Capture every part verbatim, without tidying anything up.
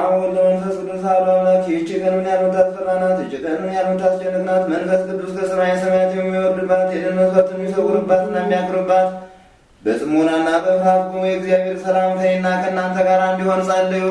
አሁን ለመንፈስ ቅዱስ አሐዱ አምላክ ይህች ቀን ምን ያህል ታስፈራናት! ይህች ቀን ምን ያህል ታስጨንቅናት! መንፈስ ቅዱስ ከሰማይ ሰማያት የሚወርድባት የደህንነት መስዋዕትን የሚሰውርባትና የሚያክርባት በጽሞናና በፍርሃት ቁሙ። የእግዚአብሔር ሰላም ከእኔና ከእናንተ ጋር እንዲሆን ጸልዩ።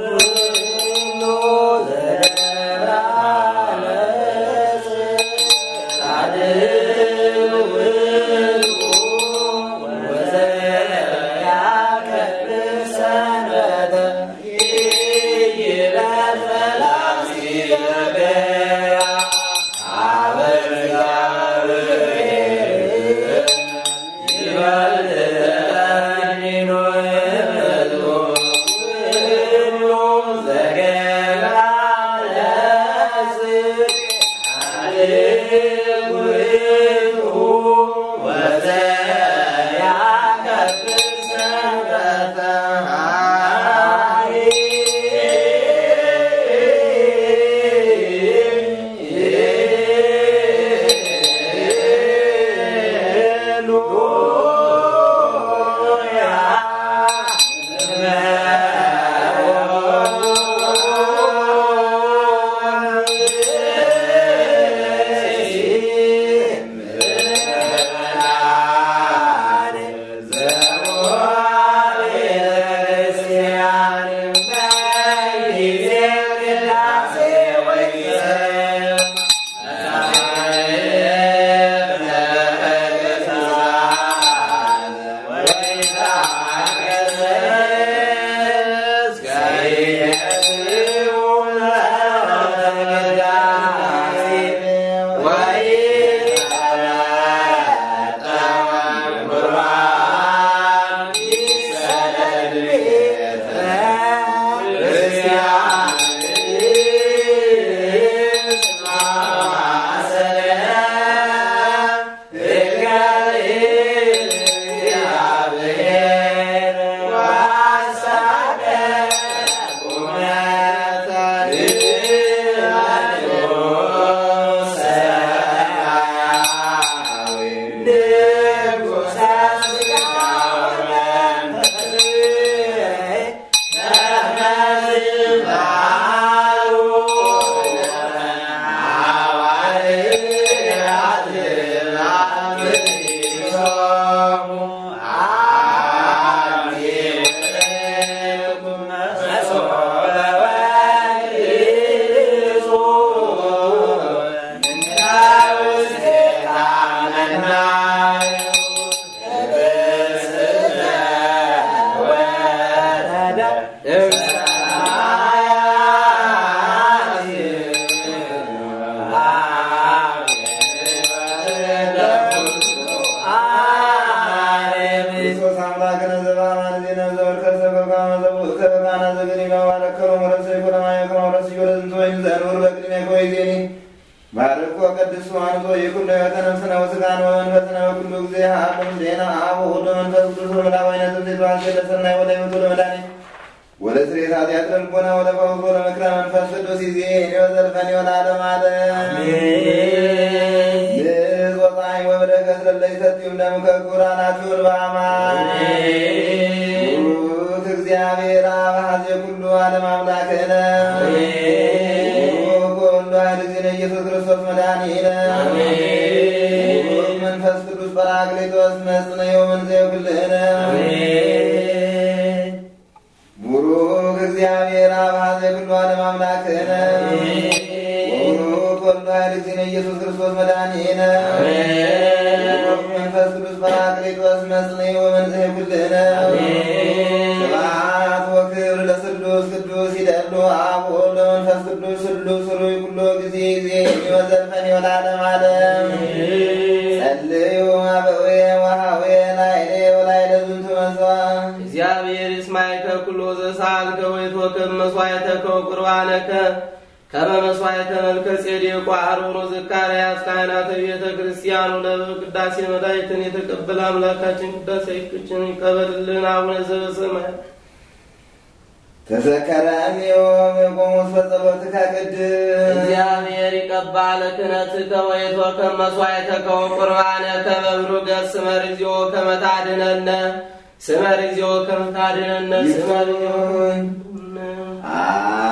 ተዘከረኒ ወቆሞስ በጸሎትከ ቅድስ እግዚአብሔር ይቀባል ክህነትከ ወይትወከብ መስዋዕተከ ወቁርባነከ በብሩክ ስመ እግዚኦ ከመ ታድኅነነ ስመ እግዚኦ ከመ ታድኅነነ ስመ እግዚኦ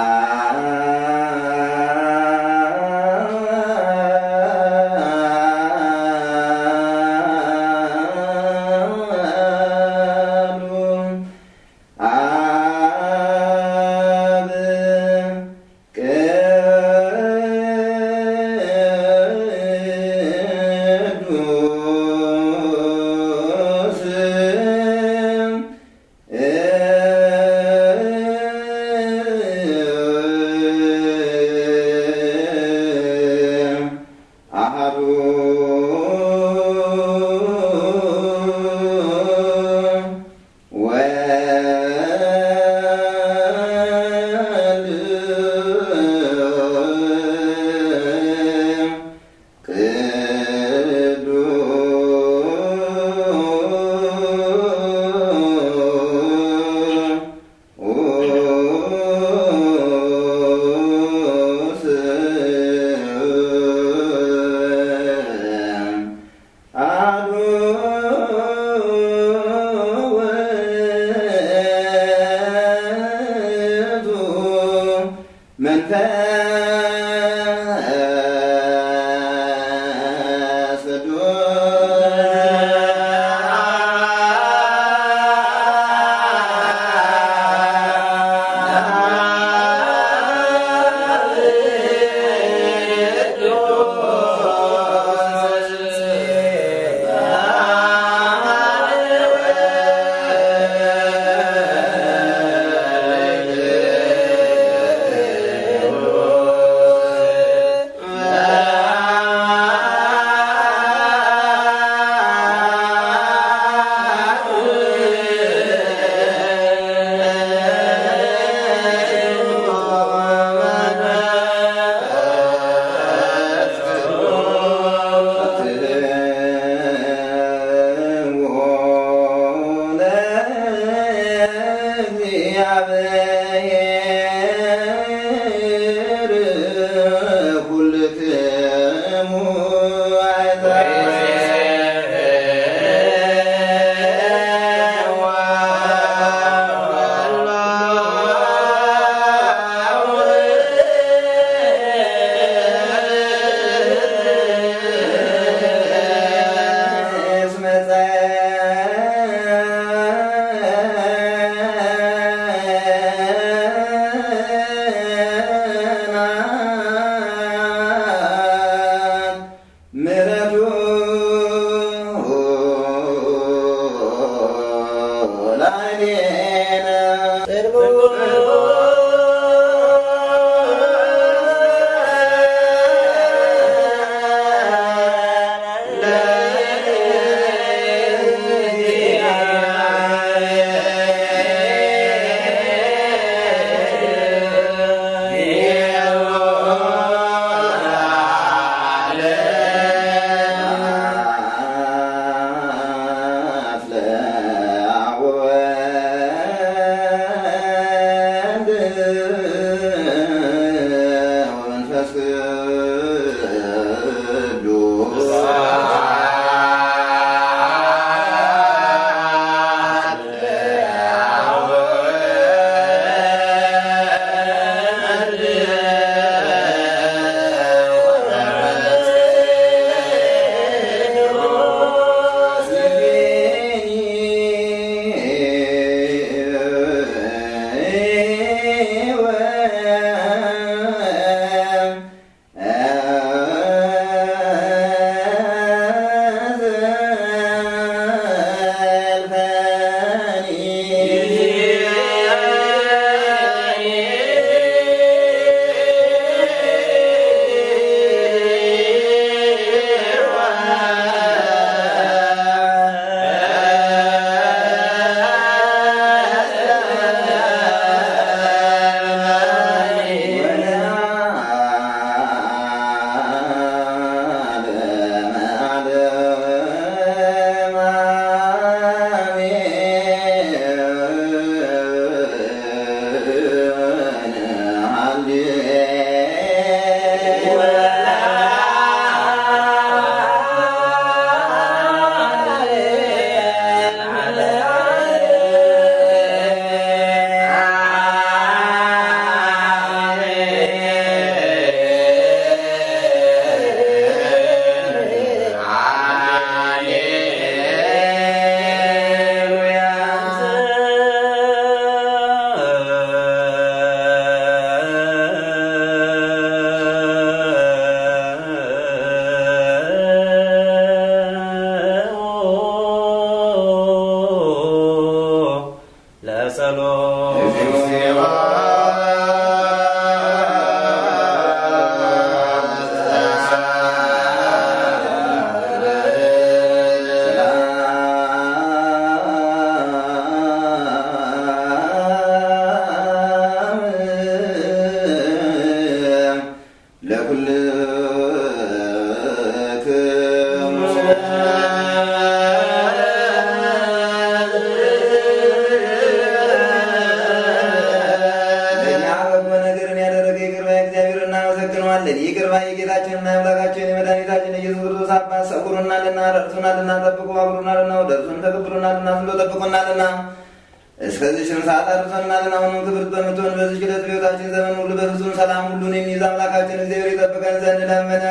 እስከዚህም ሰዓት አድርሶናልና አሁንም ክብርት በምትሆን በዚህች ዕለት በሕይወታችን ዘመን ሁሉ በፍጹም ሰላም ሁሉን የሚይዝ አምላካችን እግዚአብሔር ይጠብቀን ዘንድ ለመነ።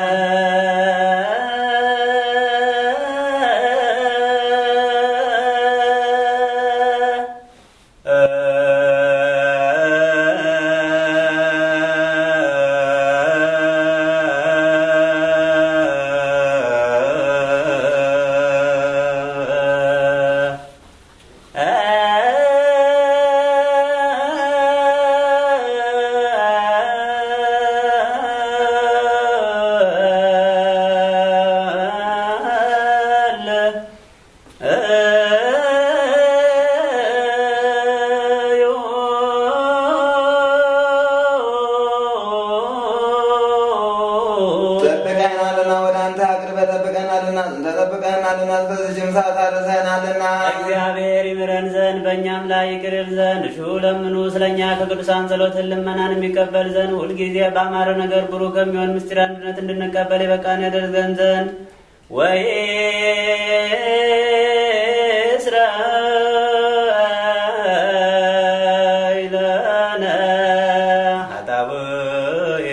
እግዚአብሔር ይምረን ዘንድ በእኛም ላይ ይቅር ይል ዘንድ ሹ ለምኑ። ስለኛ ከቅዱሳን ጸሎትን ልመናን የሚቀበል ዘንድ ሁልጊዜ በአማረ ነገር ብሩህ ከሚሆን ምስጢር አንድነት እንድንቀበል የበቃን ያደርገን ዘንድ ወይ እስራኤለነ ሀጣውየ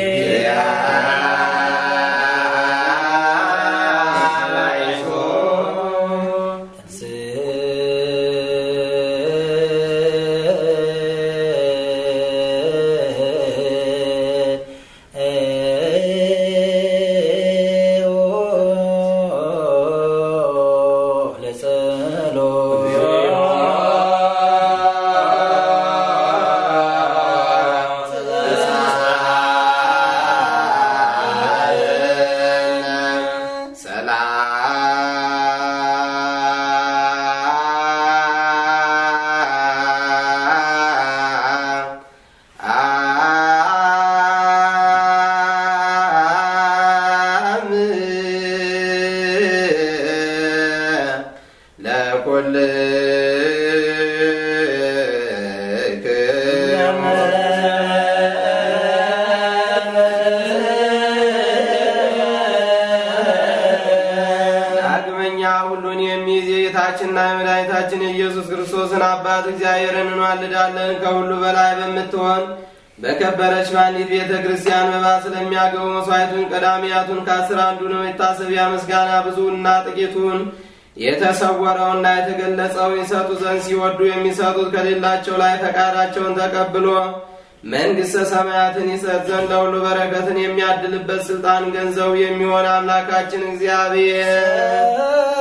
የመድኃኒታችን የኢየሱስ ክርስቶስን አባት እግዚአብሔርን እንዋልዳለን። ከሁሉ በላይ በምትሆን በከበረች በአንዲት ቤተ ክርስቲያን መባ ስለሚያገቡ መሥዋዕቱን ቀዳሚያቱን ከአስር አንዱን መታሰቢያ ምስጋና ብዙና ጥቂቱን የተሰወረውና የተገለጸው ይሰጡ ዘንድ ሲወዱ የሚሰጡት ከሌላቸው ላይ ፈቃዳቸውን ተቀብሎ መንግሥተ ሰማያትን ይሰጥ ዘንድ ለሁሉ በረከትን የሚያድልበት ስልጣን ገንዘቡ የሚሆን አምላካችን እግዚአብሔር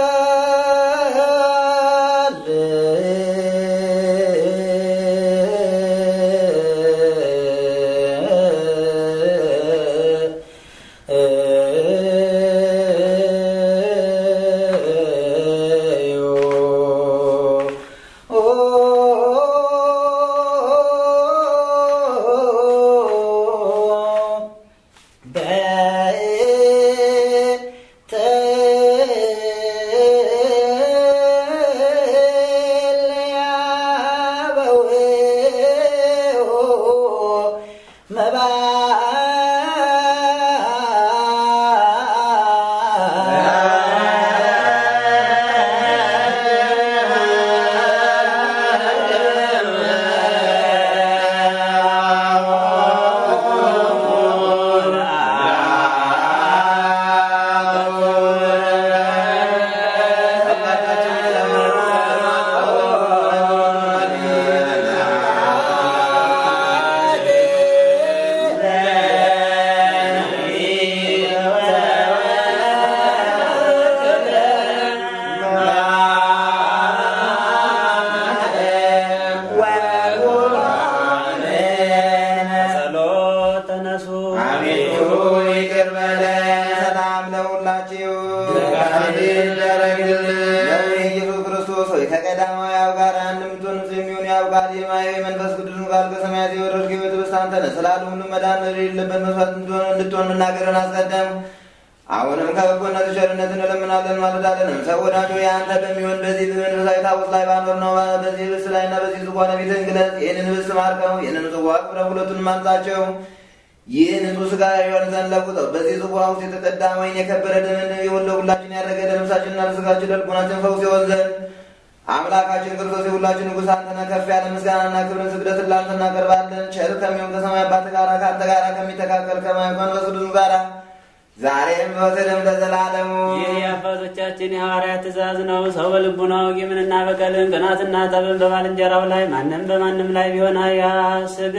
አሁንም ከበጎነት ቸርነት እንለምናለን ማለዳለንም ሰው ወዳጆ ያንተ በሚሆን በዚህ በመንፈሳዊ ታቦት ላይ ባኖር ነው በዚህ ብስ ላይና በዚህ ጽዋ ነቢትን ግለጽ። ይህንን ብስ ማርከው ይህንን ጽዋ አክብረው ሁለቱን ማንጻቸው ይህን ንጹሕ ሥጋ ይሆን ዘንድ ለውጠው በዚህ ጽዋ ውስጥ የተቀዳ ወይን የከበረ ደምን የሁላችን ያደረገ ለነፍሳችንና ለሥጋችን ለልቦናችን ፈውስ ይሆን ዘንድ አምላካችን ክርስቶስ የሁላችን ንጉሥ አንተ ነህ። ከፍ ያለ ምስጋናና ክብርን ስግደትን ላንተ እናቀርባለን። ቸር ከሚሆን ከሰማይ አባት ጋር ከአንተ ጋር ከሚተካከል ከመንፈስ ቅዱስ ጋር ዛሬም በወተደም ለዘላለሙ። ይህ የአባቶቻችን የሐዋርያት ትእዛዝ ነው። ሰው በልቡናው ቂምንና በቀልን ቅናትና ጠብን በባልንጀራው ላይ ማንም በማንም ላይ ቢሆን አያስግ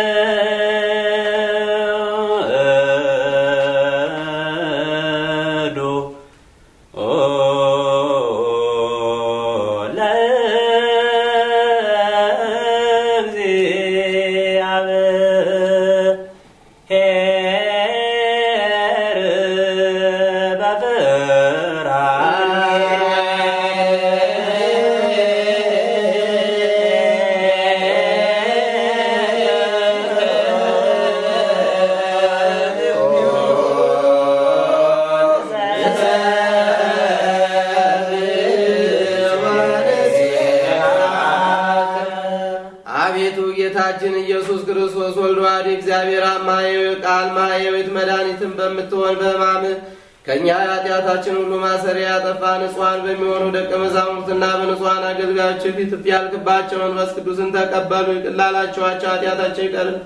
ጌታችን ኢየሱስ ክርስቶስ ወልድ ዋሕድ እግዚአብሔር አማየው ቃል ማየዊት መድኃኒትን በምትሆን በሕማምህ ከእኛ ኃጢአታችን ሁሉ ማሰሪያ ያጠፋ ንጹሐን በሚሆኑ ደቀ መዛሙርትና በንጹሐን አገልጋዮች ፊት እፍ ያልክባቸው መንፈስ ቅዱስን ተቀበሉ። ይቅር ላላችኋቸው ኃጢአታቸው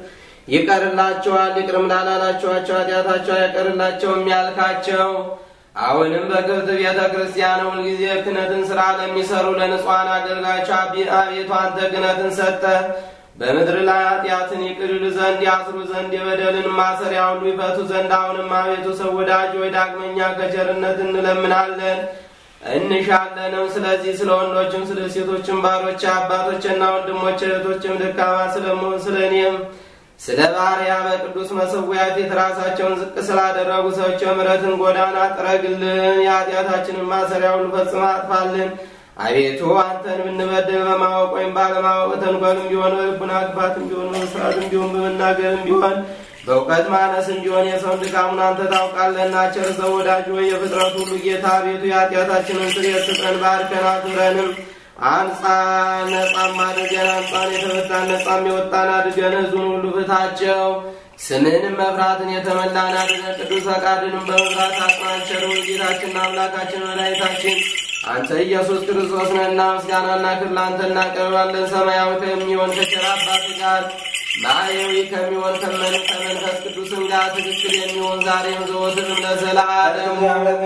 ይቀርላቸዋል፣ ይቅርም ላላላችኋቸው ኃጢአታቸው አይቀርላቸውም ያልካቸው አሁንም በክብርት ቤተ ክርስቲያን ሁልጊዜ ክህነትን ሥራ ለሚሰሩ ለንጹሐን አገልጋዮች አቤቱ አንተ ክህነትን ሰጠህ። በምድር ላይ ኃጢአትን ይቅር ይሉ ዘንድ ያስሩ ዘንድ የበደልን ማሰሪያ ሁሉ ይፈቱ ዘንድ አሁንም አቤቱ ሰው ወዳጅ ወይ ዳግመኛ ከቸርነት እንለምናለን እንሻለንም። ስለዚህ ስለ ወንዶችም ስለ ሴቶችም ባሮች አባቶችና ወንድሞች እህቶችም ደካማ ስለመሆን ስለ እኔም ስለ ባሪያ በቅዱስ መሠዊያ ፊት ራሳቸውን ዝቅ ስላደረጉ ሰዎች የምሕረትን ጎዳና ጥረግልን፣ የኃጢአታችንን ማሰሪያ ሁሉ ፈጽመህ አጥፋልን። አቤቱ አንተን ብንበድል በማወቅ ወይም ባለማወቅ ተንኮልም ቢሆን በልቡና ክፋትም ቢሆን በመስራትም ቢሆን በመናገርም ቢሆን በእውቀት ማነስም ቢሆን የሰውን ድካሙን አንተ ታውቃለህና ቸር ሰው ወዳጅ ወይ የፍጥረት ሁሉ ጌታ አቤቱ የኃጢአታችንን ስርየት ስጠን፣ ባርከን አክብረንም አንጻን፣ ነጻም አድርገን አንጻን፣ የተፈታን ነጻም የወጣን አድርገን ሕዝቡን ሁሉ ፍታቸው። ስምህንም መፍራትን የተመላን አድርገን ቅዱስ ፈቃድንም በመፍራት አጽናን። ቸር ጌታችንና አምላካችን መድኃኒታችን አንተ ኢየሱስ ክርስቶስ ነህና ምስጋናና ክብር ለአንተ እናቀርባለን። ሰማያዊ ከሚሆን ከቸር አባት ጋር ማየዊ ከሚሆን ከመንፈስ ቅዱስም ጋር ትክክል የሚሆን ዛሬም ዘወትርም ለዘላለሙ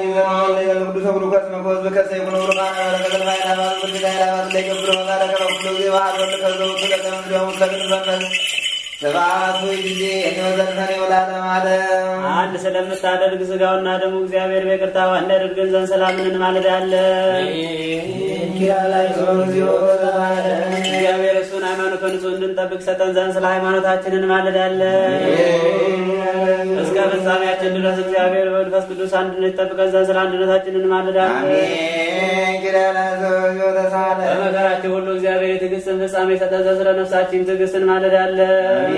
አንድ ስለምታደርግ ሥጋውና ደሙ እግዚአብሔር በይቅርታው እንዲያደርገን ዘንድ ሰላምን እንማልዳለን። እግዚአብሔር እሱን ሃይማኖቱን ንጹሕ እንድንጠብቅ ሰጠን ዘንድ ስለ ሃይማኖታችን እንማልዳለን። እስከ ፍጻሜያችን ድረስ እግዚአብሔር በመንፈስ ቅዱስ አንድነት ይጠብቀን ዘንድ ስለ አንድነታችን እንማልዳለን። በመከራችን ሁሉ እግዚአብሔር የትዕግስትን ፍጻሜ ሰጠን ዘንድ ስለ ነፍሳችን ትዕግስት እንማልዳለን።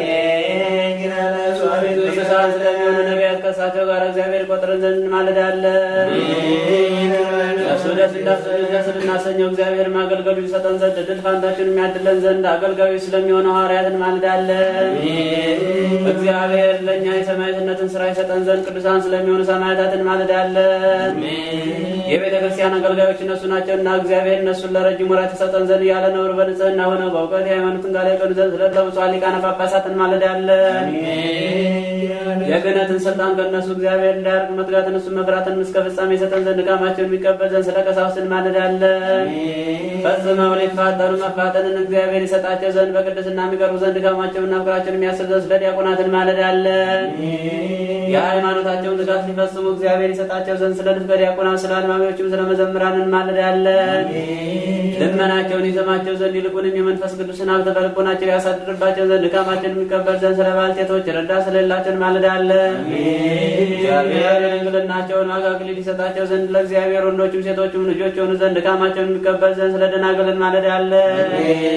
ቅዱሳን ስለሚሆኑ ነቢያት ከእሳቸው ጋር እግዚአብሔር ቆጥረን ዘንድ እንማልዳለን። እሱ ደስ ደስ ልናሰኘው እግዚአብሔር ማገልገሉ ይሰጠን ዘንድ ድል ፋንታችን የሚያድለን ዘንድ አገልጋዮች ስለሚሆኑ ሐዋርያት እንማልዳለን። እግዚአብሔር ለእኛ የሰማዕትነትን ሥራ ይሰጠን ዘንድ ቅዱሳን ስለሚሆኑ ሰማዕታት እንማልዳለን። የቤተ ክርስቲያን አገልጋዮች እነሱ ናቸውና እግዚአብሔር እነሱን ለረጅም ወራት ይሰጠን ዘንድ ያለ ነውር በንጽሕና ሆነው በእውቀት የሃይማኖትን ቃል ያቀኑ ዘንድ ስለ ብፁዓን ሊቃነ ጳጳሳት እንማልዳለን። የክህነትን ስልጣን ከእነሱ እግዚአብሔር እንዳያርቅ መትጋትን እሱን መፍራትን እስከ ፍጻሜ የሰጠን ዘንድ ድካማቸውን የሚቀበል ዘንድ ስለ ቀሳውስት እንማልዳለን። ፈጽመው ሊፋጠኑ መፋጠንን እግዚአብሔር ይሰጣቸው ዘንድ በቅድስና የሚቀርቡ ዘንድ ድካማቸውንና ፍቅራቸውን የሚያስብ ዘንድ ስለ ዲያቆናት እንማልዳለን። የሃይማኖታቸውን ትጋት ሊፈጽሙ እግዚአብሔር ይሰጣቸው ዘንድ ስለ ንፍቀ ዲያቆናት ስለ አልማሚዎችም ስለ መዘምራን እንማልዳለን። ልመናቸውን ይሰማቸው ዘንድ ይልቁንም የመንፈስ ቅዱስን ሀብት በልቦናቸው ያሳድርባቸው ዘንድ ድካማቸውን የሚቀበል ዘንድ ስለ ባልቴቶች ረዳት ስለሌላቸው እንማልዳለን። እግዚአብሔር የድንግልናቸውን ዋጋ አክሊል ይሰጣቸው ዘንድ ለእግዚአብሔር ወንዶችም ሴቶችም ልጆች የሆኑ ዘንድ ድካማቸውን የሚቀበል ዘንድ ስለ ደናግል እንማልዳለን።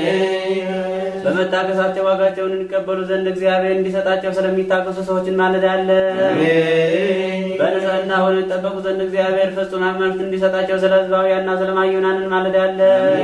በመታገሳቸው ዋጋቸውን እንዲቀበሉ ዘንድ እግዚአብሔር እንዲሰጣቸው ስለሚታገሱ ሰዎች እንማልዳለን። በንጽሕና ሆነው ይጠበቁ ዘንድ እግዚአብሔር ፍጹም ሃይማኖት እንዲሰጣቸው ስለ ሕዝባውያንና ስለ ማዩናን እንማልዳለን።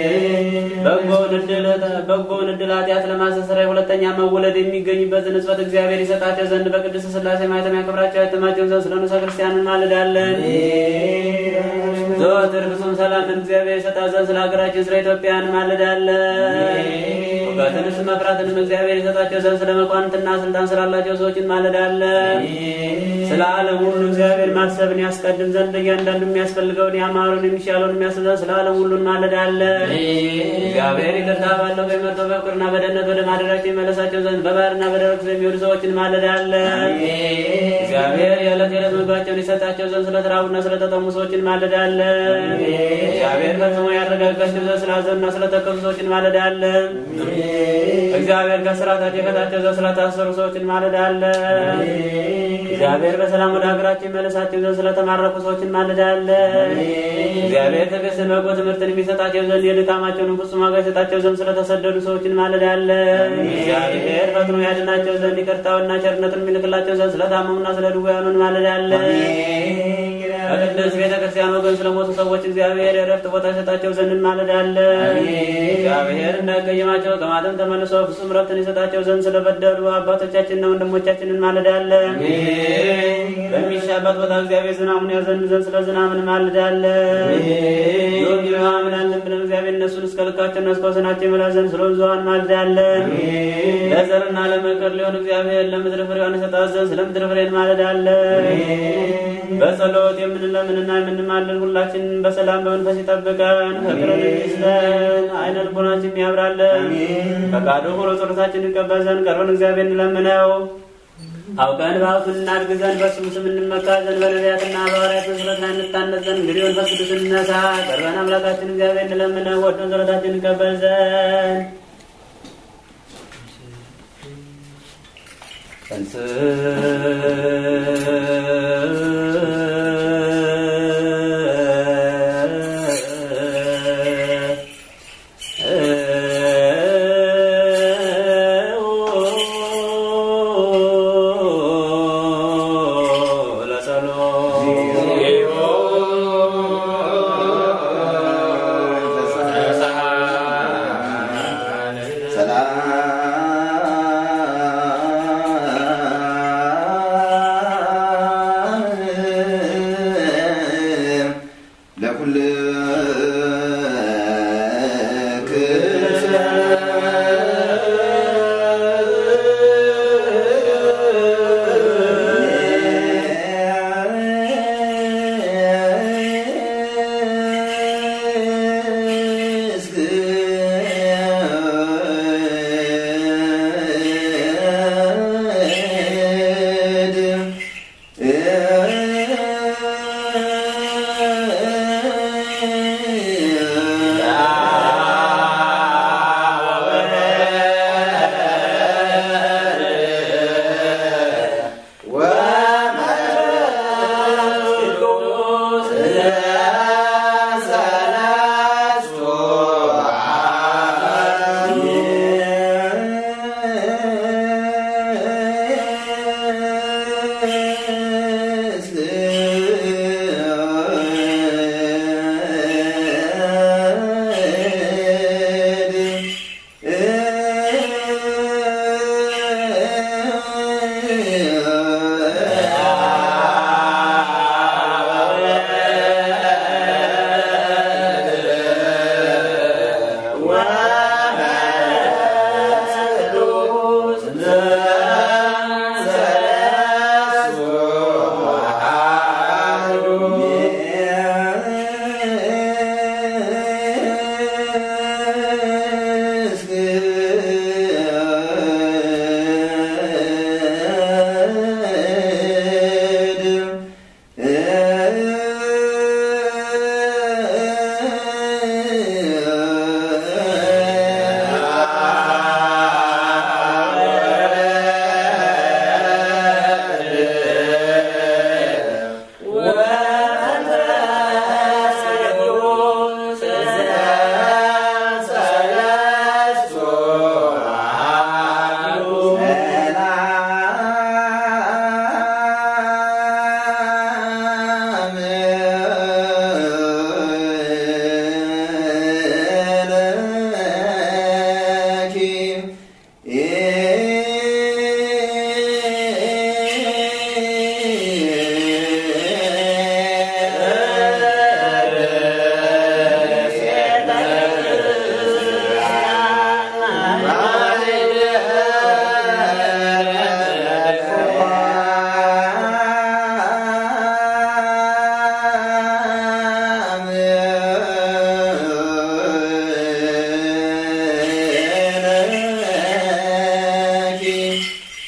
በጎውን ዕድል ኃጢአት ለማስተስረይ ሁለተኛ መወለድ የሚገኝበትን ንጽበት እግዚአብሔር ይሰጣቸው ዘንድ በቅድስት ሥላሴ ማኅተም ያከብራቸው ያትማቸውን ዘንድ ስለ ንዑሰ ክርስቲያን እንማልዳለን። ዘወትር ፍጹም ሰላምን እግዚአብሔር ይሰጣት ዘንድ ስለ ሀገራችን ስለ ኢትዮጵያ እንማልዳለን። እውቀትንስ መፍራትንም እግዚአብሔር ይሰጣቸው ዘንድ ስለ መኳንንትና ስልጣን ስላላቸው ሰዎች እንማልዳለን። ስለ ዓለም ሁሉ እግዚአብሔር ማሰብን ያስቀድም ዘንድ እያንዳንዱ የሚያስፈልገውን ያማሩን የሚሻለውን የሚያስብ ዘንድ ስለ ዓለም ሁሉ እንማልዳለን። እግዚአብሔር ይቅርታ ባለው በመርቶ በፍቅርና በደህንነት ወደ ማደሪያቸው ይመለሳቸው ዘንድ በባህርና በደረቅ የሚሄዱ ሰዎች እንማልዳለን። እግዚአብሔር የዕለት የዕለት ምግባቸውን ይሰጣቸው ዘንድ ስለ ተራቡና ስለ ተጠሙ ሰዎች እንማልዳለን። እግዚአብሔር ፈጽሞ ያረጋጋቸው ዘንድ ስላዘኑና ስለተከዙ ሰዎች እንማልዳለን። እግዚአብሔር ከስራታቸው የፈታቸው ዘንድ ስለታሰሩ ሰዎች እንማልዳለን። እግዚአብሔር በሰላም ወደ ሀገራቸው ይመለሳቸው ዘንድ ስለተማረኩ ሰዎች እንማልዳለን። እግዚአብሔር ትዕግስትን በጎ ትምህርትን የሚሰጣቸው ዘንድ የድካማቸውን ፍጹም ዋጋ ይሰጣቸው ዘንድ ስለተሰደዱ ሰዎች እንማልዳለን። እግዚአብሔር ፈጥኖ ያድናቸው ዘንድ ይቅርታውና ቸርነትን የሚልክላቸው ዘንድ ስለታመሙና ስለ ድውያኑ እንማልዳለን። በቅድስት ቤተ ክርስቲያን ወገን ስለሞቱ ሰዎች እግዚአብሔር የዕረፍት ቦታ ይሰጣቸው ዘንድ እንማልዳለን። እግዚአብሔር እንዳይቀየማቸው ከማተም ተመልሰው ፍጹም ዕረፍትን ይሰጣቸው ዘንድ ስለበደሉ አባቶቻችንና ወንድሞቻችን እንማልዳለን። በሚሻበት ቦታ እግዚአብሔር ዝናሙን ያዘንብ ዘንድ ስለ ዝናብ እንማልዳለን። ዮም ይማምላለን ብለን እግዚአብሔር እነሱን እስከ ልካቸውና እስከ ወሰናቸው ይመላ ዘንድ ስለ ብዙኃን እንማልዳለን። ለዘርና ለመከር ሊሆን እግዚአብሔር ለምድር ፍሬዋን ይሰጣት ዘንድ ስለ ምድር ፍሬ እንማልዳለን። በጸሎት የምንለምንና የምንማልድ ሁላችን በሰላም በመንፈስ ይጠብቀን፣ ፍቅርን ይስጠን፣ አይነ ልቦናችን ያብራለን። ፈቃዱ ሆኖ ጸሎታችን ይቀበል ዘንድ ቀርበን እግዚአብሔር እንለምነው። አውቀን በሀብቱ እናድግ ዘንድ በስሙ ስም እንመካ ዘንድ በነቢያትና በሐዋርያት መሰረት ላይ እንታነጽ ዘንድ እንግዲህ መንፈስ ቅዱስ እንነሳ። ቀርበን አምላካችን እግዚአብሔር እንለምነው ወዶን ጸሎታችን ይቀበል ዘንድ ሰላም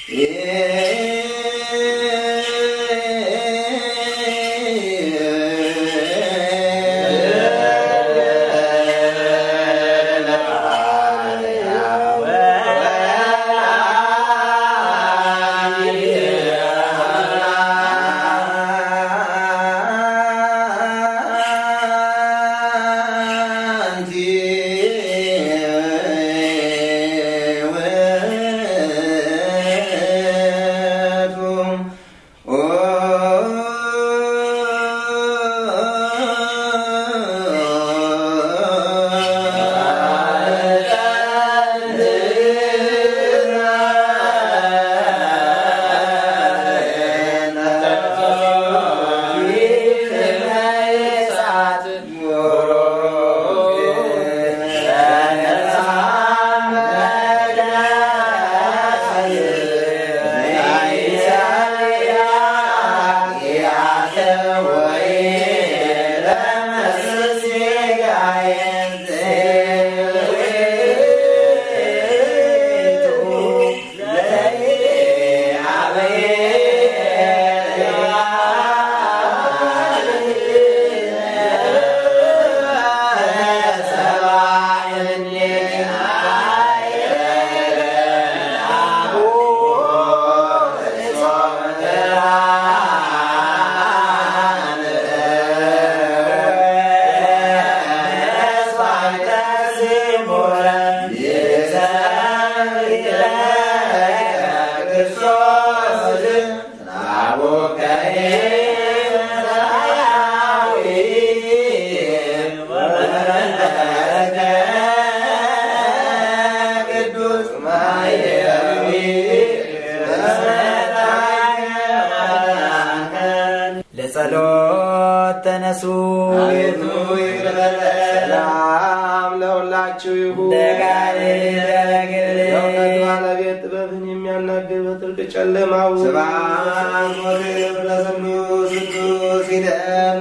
ለጸሎት ተነሱ ሰላም ለሁላችሁ ይሁን። ባለቤት ጥበብን የሚያናግር በጥልቅ ጨለማው ስብሐት ወክብር ለስሉስ ቅዱስ ይደሉ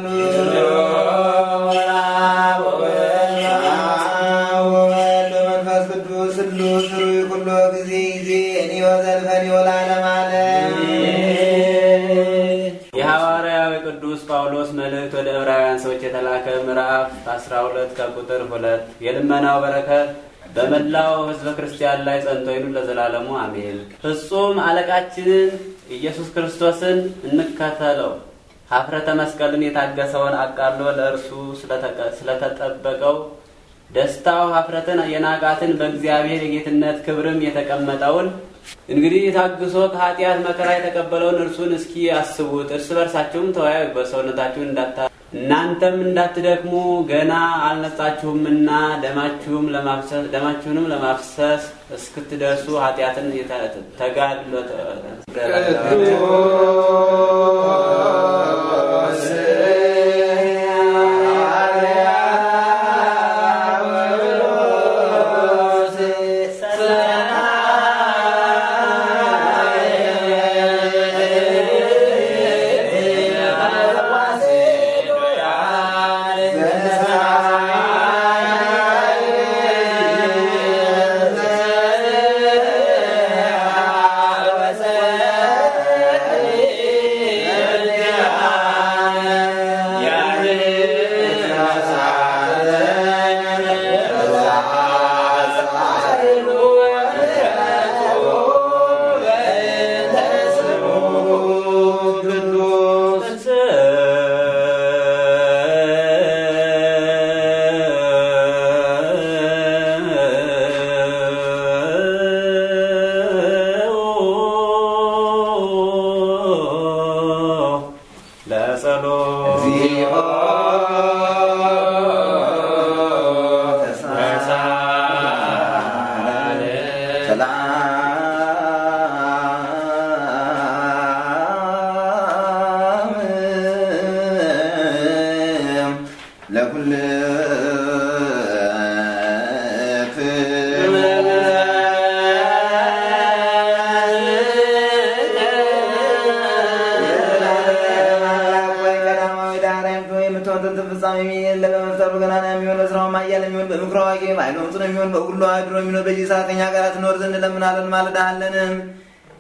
ወወልድ ወመንፈስ ቅዱስ ስሉስ ሩይ ኩሎ ጊዜ ጊዜኒ ወዘልፈኒ ወለዓለመ ዓለም። የሐዋርያው ቅዱስ ጳውሎስ መልእክት ወደ ዕብራውያን ሰዎች የተላከ ምዕራፍ አስራ ሁለት ከቁጥር ሁለት የልመናው በረከት በመላው ሕዝበ ክርስቲያን ላይ ጸንቶ ይኑር ለዘላለሙ አሜን። ፍጹም አለቃችንን ኢየሱስ ክርስቶስን እንከተለው። ኀፍረተ መስቀልን የታገሰውን አቃሎ ለእርሱ ስለተጠበቀው ደስታው ኀፍረትን የናቃትን በእግዚአብሔር የጌትነት ክብርም የተቀመጠውን እንግዲህ ታግሶ ከኃጢአት መከራ የተቀበለውን እርሱን እስኪ አስቡት። እርስ በርሳችሁም ተወያዩ፣ በሰውነታችሁ እንዳታ እናንተም እንዳትደክሙ ገና አልነጻችሁምና ደማችሁም ለማፍሰስ ደማችሁንም ለማፍሰስ እስክትደርሱ ኃጢአትን ተጋድሎ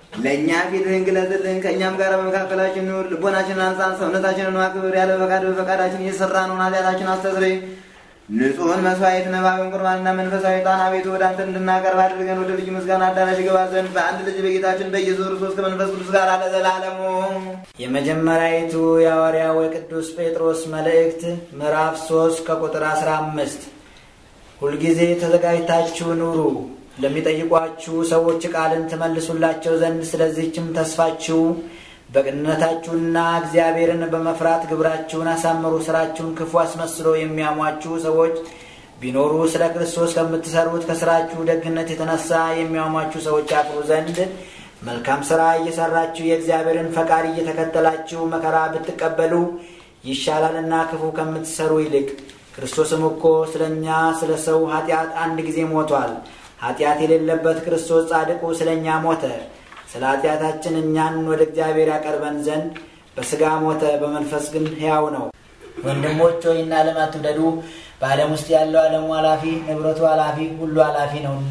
ለእኛ ፊትህን ግለጥልን፣ ከእኛም ጋር በመካከላችን ኑር። ልቦናችንን አንጻን፣ ሰውነታችንን አክብር። ያለ ፈቃድ በፈቃዳችን እየሰራነውን ኃጢአታችን አስተስርይ። ንጹሕን መስዋዕት ነባብን ቁርባንና መንፈሳዊ ዕጣን አቤቱ ወደ አንተ እንድናቀርብ አድርገን ወደ ልጅ ምስጋና አዳራሽ ገባ ዘንድ በአንድ ልጅ በጌታችን በኢየሱስ ክርስቶስ ከመንፈስ ቅዱስ ጋር ለዘላለሙ። የመጀመሪያይቱ የሐዋርያው የቅዱስ ጴጥሮስ መልእክት ምዕራፍ ሶስት ከቁጥር አስራ አምስት ሁልጊዜ ተዘጋጅታችሁ ኑሩ፣ ለሚጠይቋችሁ ሰዎች ቃልን ትመልሱላቸው ዘንድ ስለዚህችም ተስፋችሁ በቅንነታችሁና እግዚአብሔርን በመፍራት ግብራችሁን አሳምሩ። ስራችሁን ክፉ አስመስሎ የሚያሟችሁ ሰዎች ቢኖሩ ስለ ክርስቶስ ከምትሰሩት ከስራችሁ ደግነት የተነሳ የሚያሟችሁ ሰዎች ያፍሩ ዘንድ መልካም ስራ እየሰራችሁ የእግዚአብሔርን ፈቃድ እየተከተላችሁ መከራ ብትቀበሉ ይሻላልና ክፉ ከምትሰሩ ይልቅ። ክርስቶስም እኮ ስለኛ ስለ ሰው ኃጢአት አንድ ጊዜ ሞቷል። ኃጢአት የሌለበት ክርስቶስ ጻድቁ ስለኛ ሞተ። ስለ ኃጢአታችን እኛን ወደ እግዚአብሔር ያቀርበን ዘንድ በሥጋ ሞተ፣ በመንፈስ ግን ሕያው ነው። ወንድሞች ሆይ ዓለም አትውደዱ። በዓለም ውስጥ ያለው ዓለሙ ኃላፊ፣ ንብረቱ ኃላፊ፣ ሁሉ ኃላፊ ነውና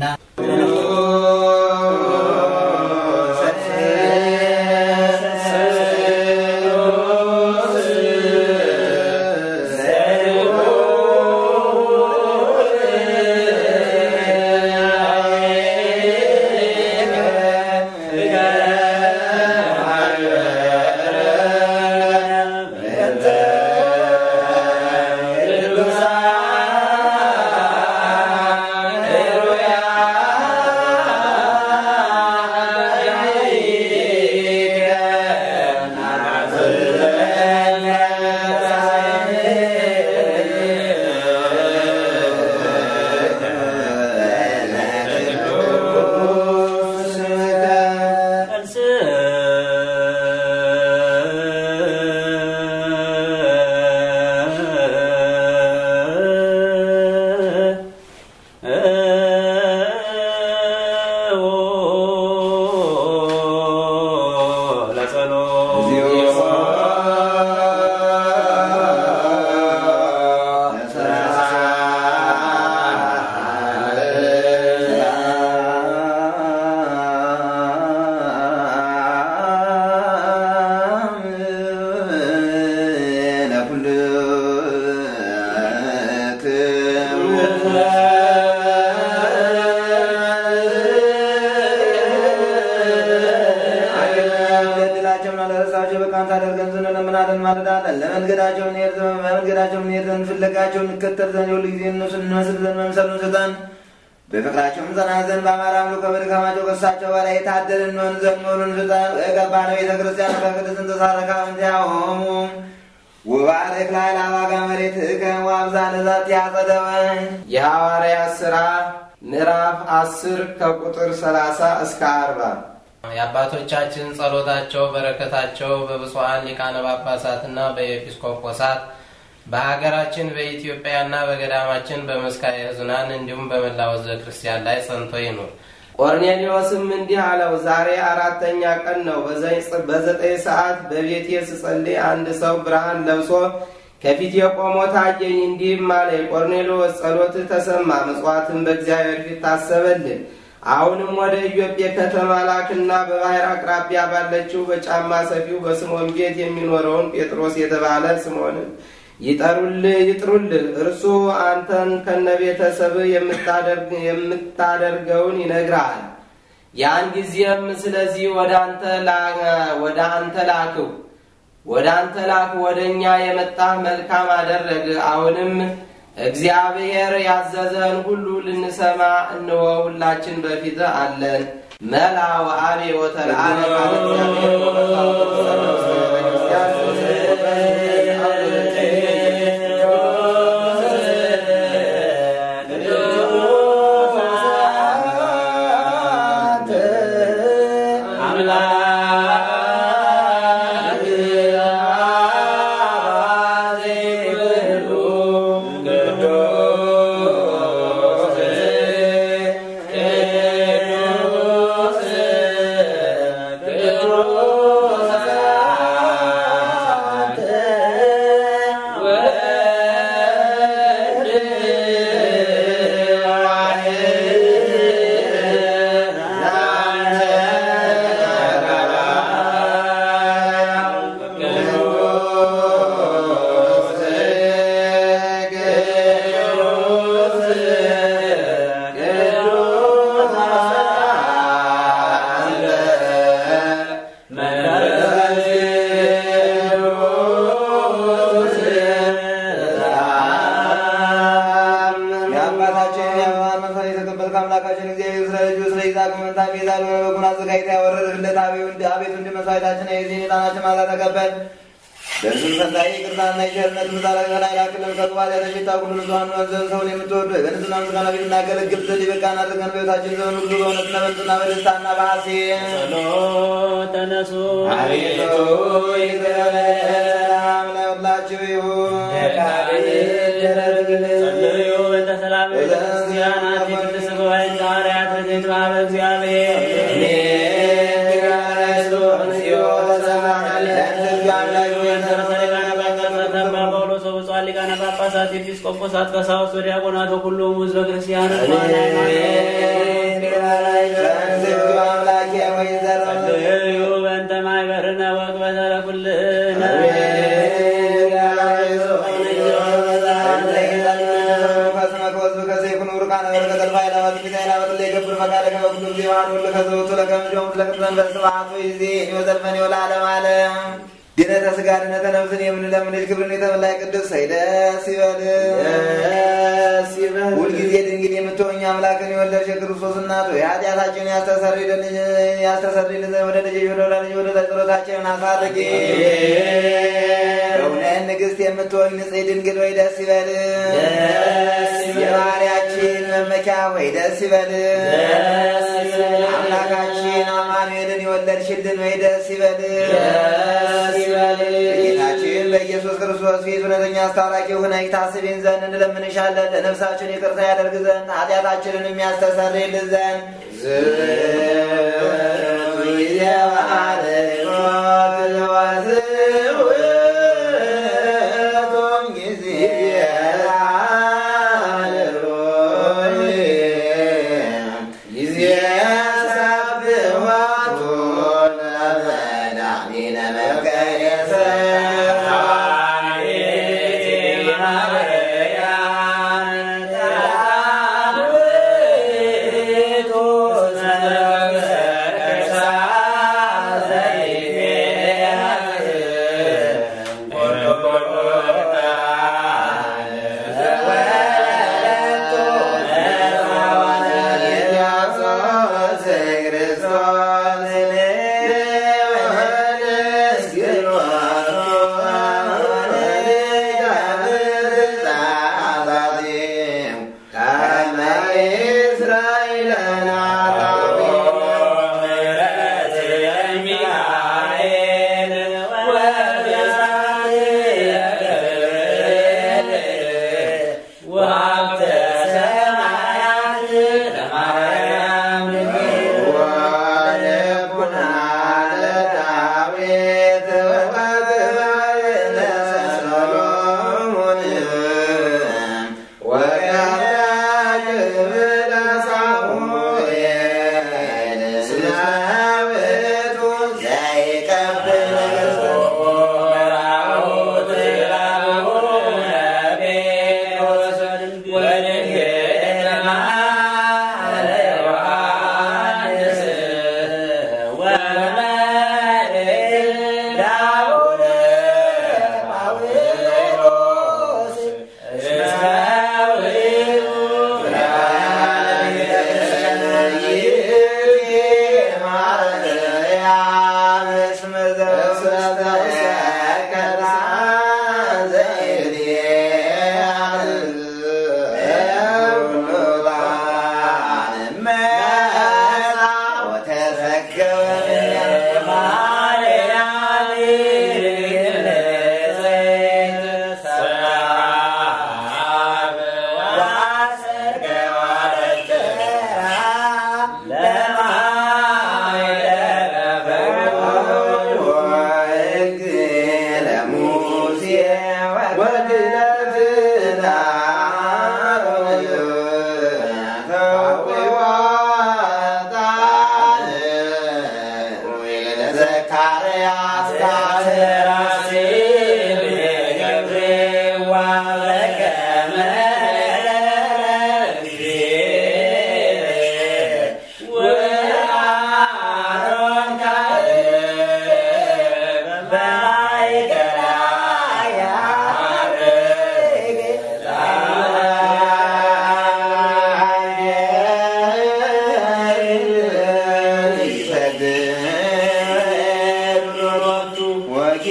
ፍለጋቸውን እንከተል ዘንድ ሁሉ ጊዜ እነሱን እንመስል ዘንድ መምሰሉን ስጠን። በፍቅራቸውም ጸና ዘንድ በአማራ አምልኮ በድካማቸው ከእሳቸው በላይ የታደልን እንሆን ዘንድ መሆኑን ስጠን። የገባነው ቤተ ክርስቲያን ከቅድስት ተሳረካ እንቲያሆሙ ወባረክ ላዕለ አዋጋ መሬትከ ወአብዛ ለዛቲ ያጸደወን። የሐዋርያት ሥራ ምዕራፍ አስር ከቁጥር ሰላሳ እስከ አርባ የአባቶቻችን ጸሎታቸው በረከታቸው በብፁዓን ሊቃነ ጳጳሳትና በኤጲስቆጶሳት በሀገራችን በኢትዮጵያና በገዳማችን በመስካየ ሕዙናን እንዲሁም በመላው ሕዝበ ክርስቲያን ላይ ጸንቶ ይኑር። ቆርኔሌዎስም እንዲህ አለው፣ ዛሬ አራተኛ ቀን ነው። በዘጠኝ ሰዓት በቤቴ ስጸልይ አንድ ሰው ብርሃን ለብሶ ከፊቴ ቆሞ ታየኝ። እንዲህም አለኝ፣ ቆርኔሌዎስ ጸሎትህ ተሰማ፣ ምጽዋትን በእግዚአብሔር ፊት ታሰበልን። አሁንም ወደ ኢዮጴ ከተማ ላክና በባህር አቅራቢያ ባለችው በጫማ ሰፊው በስምዖን ቤት የሚኖረውን ጴጥሮስ የተባለ ስምዖንን ይጠሩልህ ይጥሩልህ። እርሱ አንተን ከነቤተሰብ የምታደርገውን ይነግራል። ያን ጊዜም ስለዚህ ወደ አንተ ወደ አንተ ላክው ወደ አንተ ላክ ወደ እኛ የመጣህ መልካም አደረግ። አሁንም እግዚአብሔር ያዘዘህን ሁሉ ልንሰማ እንሆ ሁላችን በፊት አለን። መላ ወአቤ ወተልአለ ማለት እግዚአብሔር Amen. አቤቱ እንደ መሥዋዕታችን የዚህን ዕጣናችን መዓዛ ተቀበል። በእርሱም ፈንታ ይቅርታና የቸርነት ምሳሌ ከላይ ላክልን። ከቅባት ያለሽታ ሁሉ ንጹሐን እንሆን ዘንድ ሰውን የምትወዱ በንጽሕና ምስጋና ፊት እናገለግል ዘንድ የበቃን አድርገን በሕይወታችን ዘመን ሁሉ በእውነትና በንጽሕና በደስታና በሐሴት ጸሎት ተነሱ። አቤቱ ይቅር በለን። ሰላም ለሁላችሁ ይሁን። ጸልዩ በእንተ ሰላም ቤተክርስቲያናት የቅድስት ጉባኤ ሐዋርያት ረድኤት በኀበ እግዚአብሔር ሊቃነ ጳጳሳት ኤጲስቆጶሳት ቀሳውስት ወዲያቆናት ሁሉም ሕዝበ ክርስቲያን ጸልዩ በእንተ ማኅበርነ ወቅበተ ለኵልነ ድነተ ሥጋ ድነተ ነፍስን የምንለምንል ክብርን የተመላይ ቅዱስ ደስ ይበል። ሁልጊዜ ድንግል የምትሆኝ አምላክን የወለድሽ የክርስቶስ እናት ሆይ ኃጢአታችንን ያስተሰርይልን ዘንድ ወደ ልጅ ወደ ልጅ ወደ ጸሎታችንን አሳርጊ። በእውነት ንግሥት የምትሆኝ ንጽሕት ድንግል ሆይ ደስ ይበል። የባሕርያችን መመኪያ ሆይ ደስ ይበል። አምላካችን አማኑኤልን የወለድሽልን ሆይ ደስ ይበል። ጌታችን በኢየሱስ ክርስቶስ ፊት እውነተኛ አስታራቂ ሆነሽ ታስቢን ዘንድ እንለምንሻለን። ለነፍሳችን ይቅርታ ያደርግ ዘንድ ኃጢአታችንን የሚያስተሰርይልን ዘንድ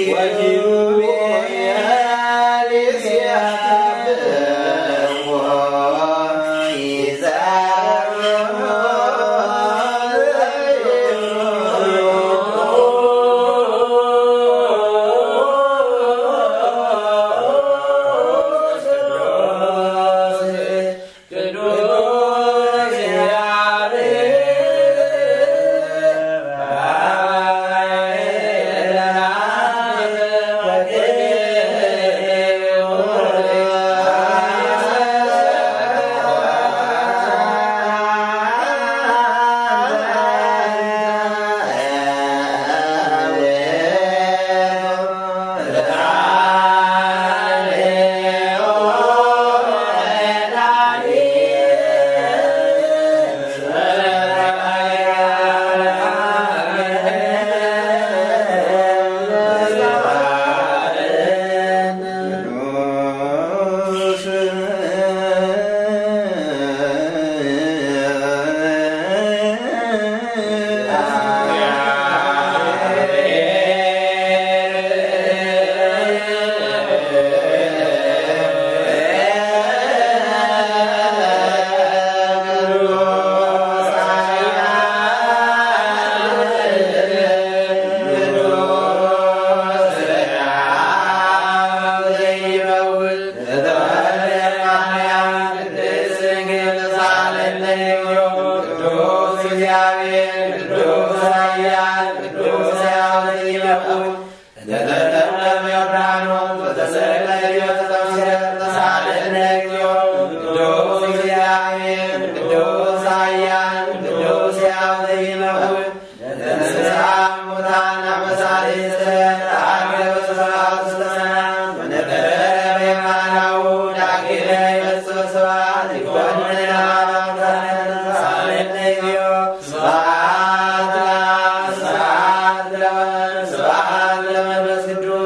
ስብሐት ለመንፈስ ቅዱስ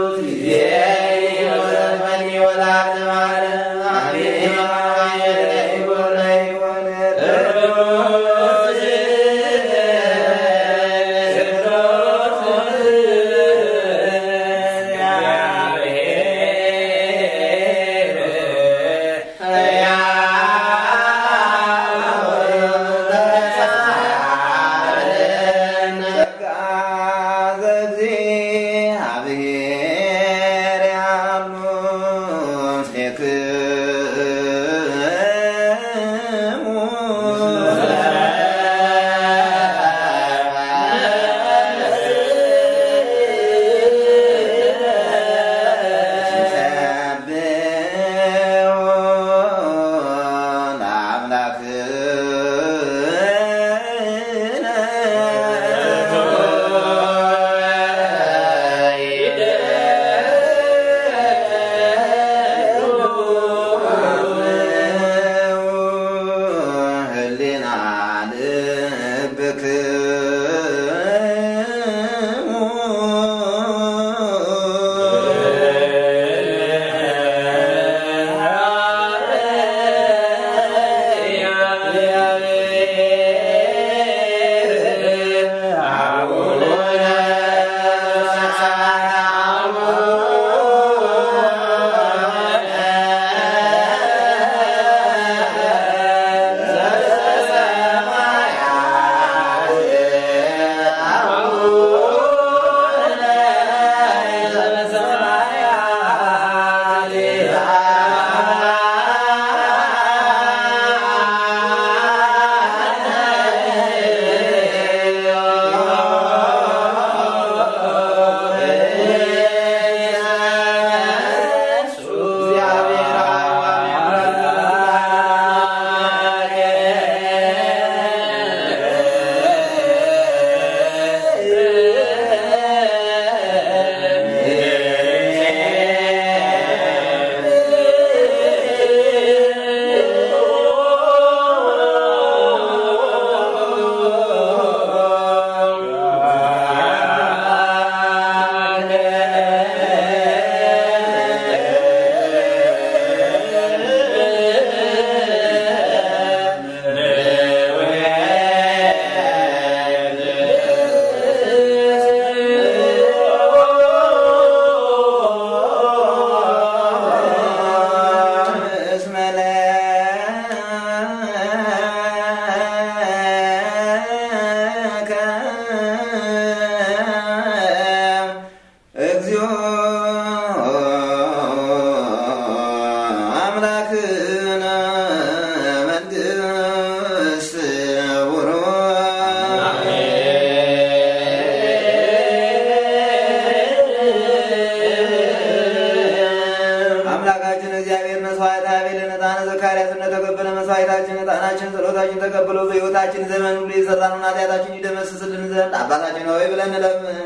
ተቀብሎ በሕይወታችን ዘመን ሁሉ የሠራነውን ኃጢአታችን ይደመስስልን ዘንድ አባታችን ሆይ ብለን እንለምን።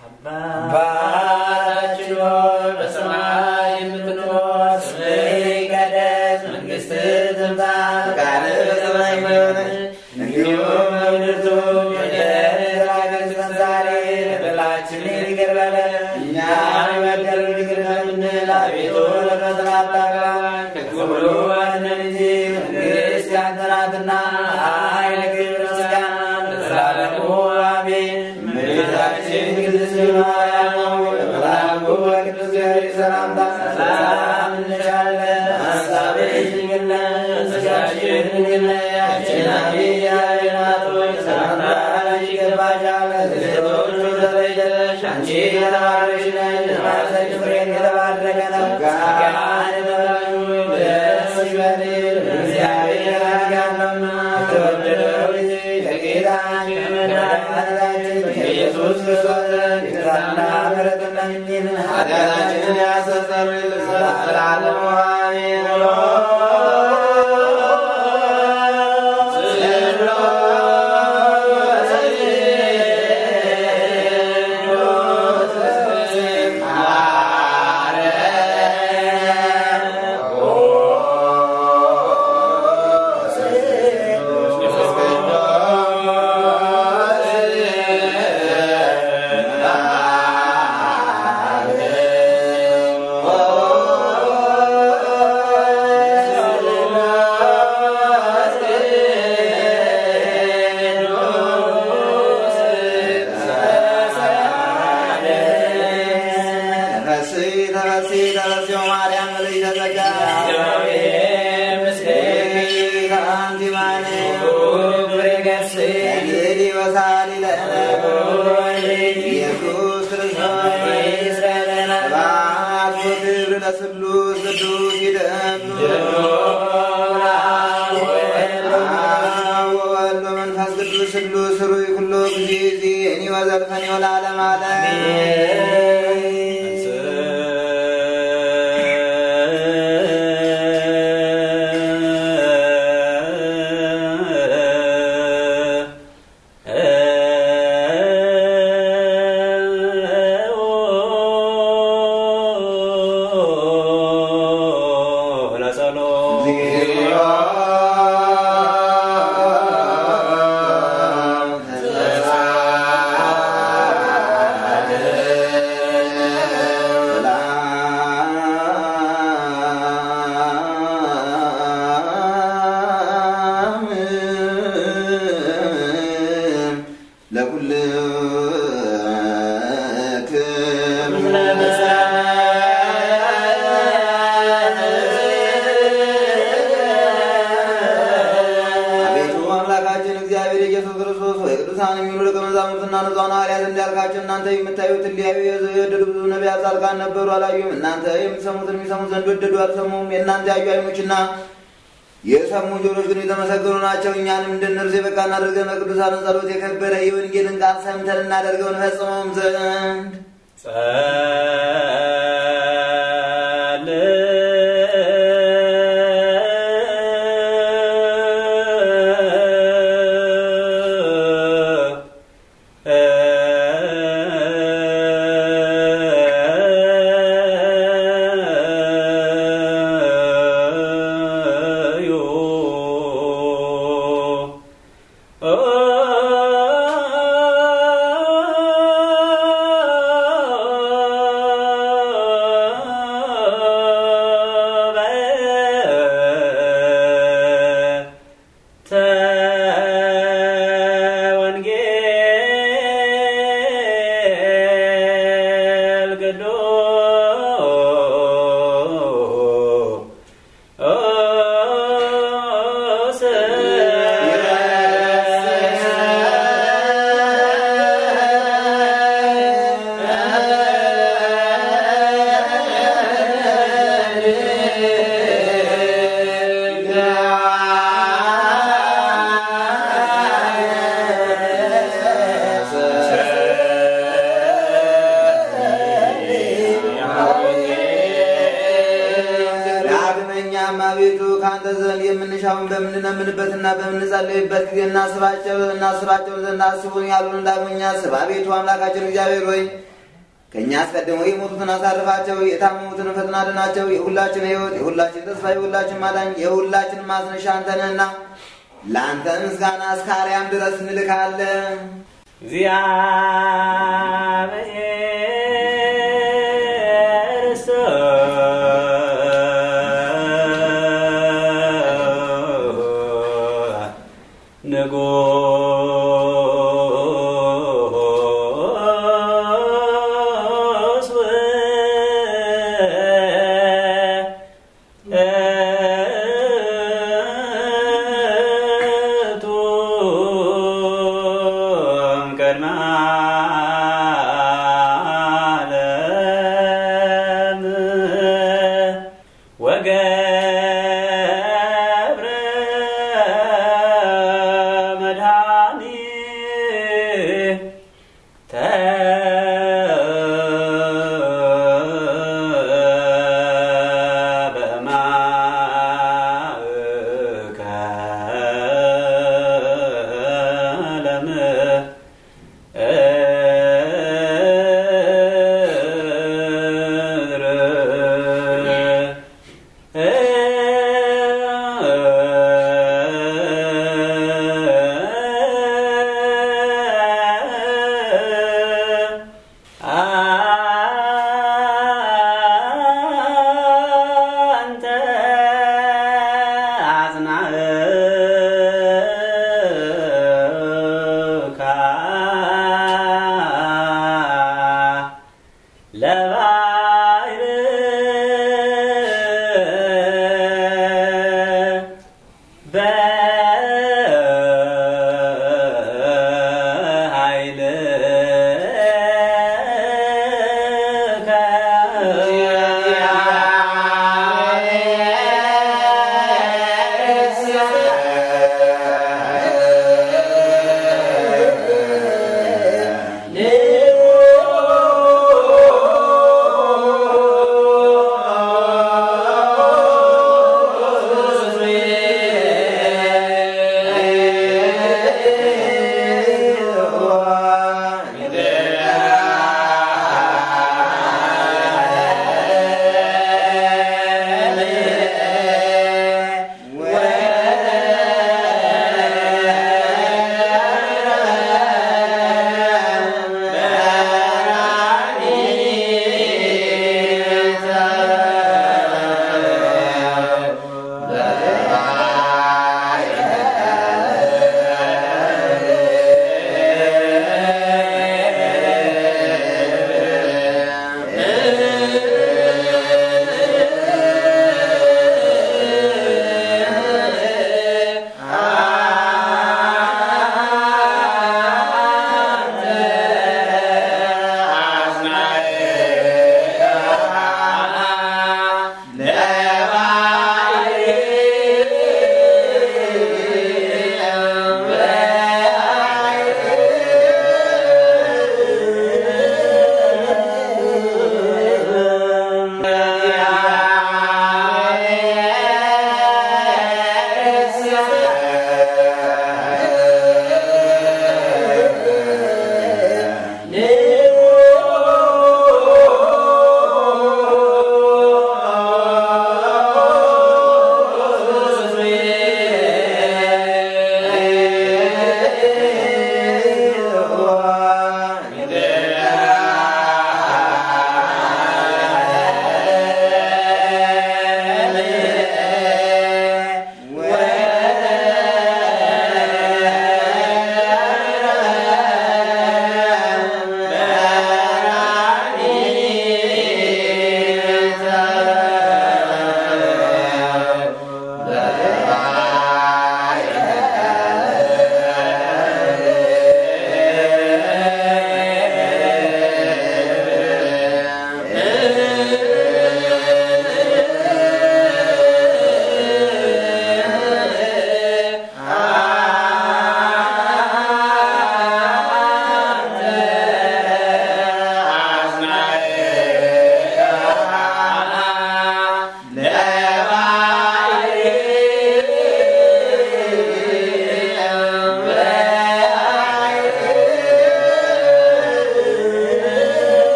አባታችን ሆይ በሰማይ የምትኖር፣ ስምህ ይቀደስ፣ መንግሥትህ ትምጣ፣ ፈቃድህ በሰማይ እንደሆነች እንዲሁም በምድር ትሁን። የዕለት እንጀራችንን ዛሬ በደላችንን ይቅር በለን እኛም የበደሉንን ይቅር እንደምንል፣ አቤቱ ወደ ፈተና አታግባን ከክፉ ሁሉ አድነን እንጂ መንግሥት ያንተ ናትና፣ ኃይል፣ ክብር፣ ምስጋና ለዘላለሙ አሜን። እመቤታችን ቅድስት ማርያም ሆይ በመልአኩ በቅዱስ ገብርኤል ሰላምታ ሰላም እንልሻለን። ሐሳብሽ ድንግል ነሽ፣ ሥጋሽም ድንግል ነው። አሸናፊ እግዚአብሔር እናት ሆይ ሰላምታ ላንቺ ይገባሻል። ከሴቶች ሁሉ ተለይተሽ አንቺ የተባረክሽ ነሽ፣ የማኅፀንሽ ፍሬ የተባረከ ነው። ጸጋን የተመላሽ ሆይ ደስ ይበልሽ፣ እግዚአብሔር አምላክ ነውና ከተወደደው ልጅሽ ከጌታችን ከመድኃኒታችን ከኢየሱስ ክርስቶስ ዘንድ ይቅርታና ምሕረትን ለምኝልን ኃጢአታችንን ያስተሰርይልን ለዘላለሙ አሜን። ለስሉስ ቅዱስ ይደሉ ወወልድ ወመንፈስ ቅዱስ ስሉስ ሩይ ኩሎ ጊዜ እኒ ወዘልፈኒ ወለዓለመ ዓለም። እናንተ የምታዩት ሊያዩ የወደዱ ብዙ ነቢያት ጻድቃን ነበሩ፣ አላዩም። እናንተ የምትሰሙትን የሚሰሙ ዘንድ ወደዱ፣ አልሰሙም። የእናንተ ያዩ ዓይኖችና የሰሙ ጆሮች ግን የተመሰገኑ ናቸው። እኛንም እንድንርስ የበቃን አድርገን በቅዱሳን ጸሎት የከበረ የወንጌልን ቃል ሰምተን እናደርገው እንፈጽመውም ዘንድ Oh ዘንድ የምንሻውን በምንለምንበትና በምንጸልይበት ጊዜ እናስባቸው እናስባቸው ዘንድ አስቡን ያሉን ዳግመኛ አስብ። አቤቱ አምላካችን እግዚአብሔር ሆይ ከእኛ አስቀድመው የሞቱትን አሳርፋቸው፣ የታመሙትን ፈጥና አድናቸው። የሁላችን ሕይወት፣ የሁላችን ተስፋ፣ የሁላችን ማዳኝ፣ የሁላችን ማስነሻ አንተ ነህና ለአንተ ምስጋና እስከ አርያም ድረስ እንልካለን። እግዚአብሔር ንጉሥ ውእቱ እምቅድመ